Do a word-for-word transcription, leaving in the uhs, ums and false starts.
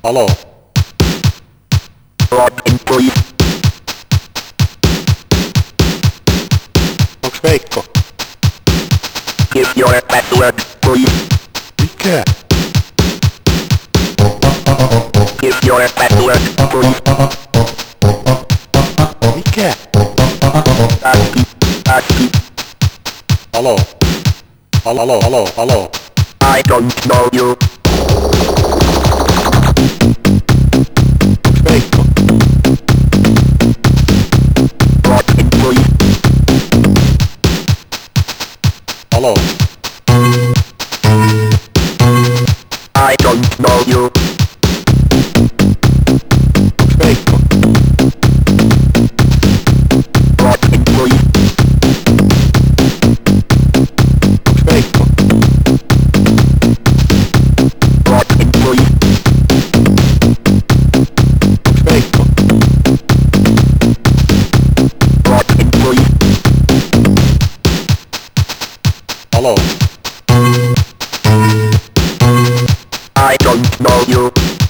Hello. Login please. Onks Veikko? Give your password, please. Mikä? Give your password, please. Mikä? Aski, aski. Hello. Hello, hello, hello. I don't know you. Onks Veikko? Login please. Hello. I don't know you. Onks Veikko? Login please. Onks Veikko? Login please. Onks Veikko? Login please. Hello. I don't know you.